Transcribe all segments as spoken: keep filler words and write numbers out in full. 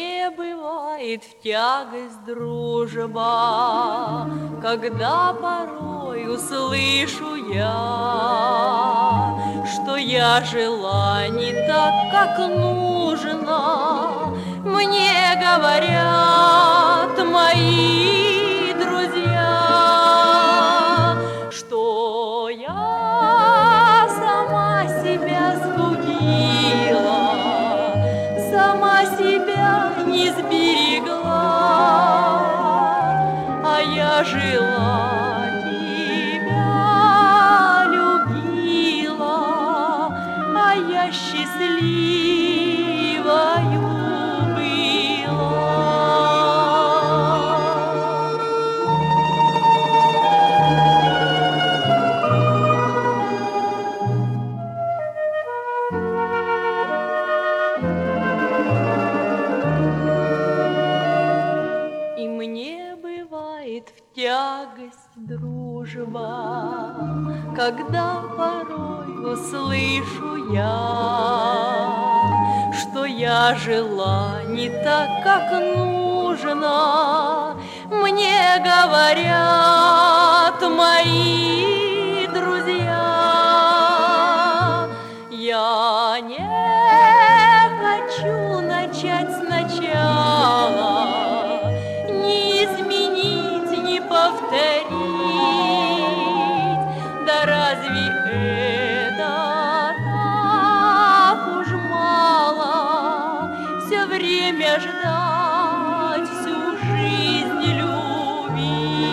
мне бывает в тягость дружба, когда порой услышу я, что я жила не так, как нужно. Мне говорят мои друзья, что я сама себя сгубила, сама себя не сберегла, а я жила, тебя любила, а я счастливою тягость дружба, когда порой услышу я, что я жила не так, как нужно. Мне говорят мои друзья, я не хочу начать сначала, не изменить, не повторить. Да разве это так уж мало? Все время ждать, всю жизнь любить.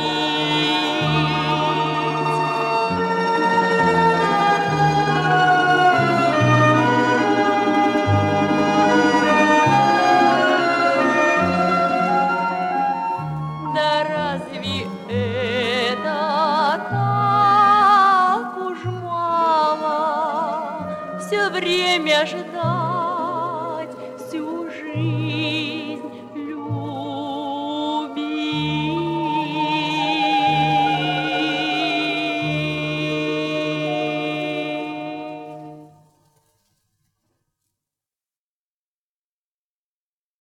Да разве это так уж мало? Все время ждать.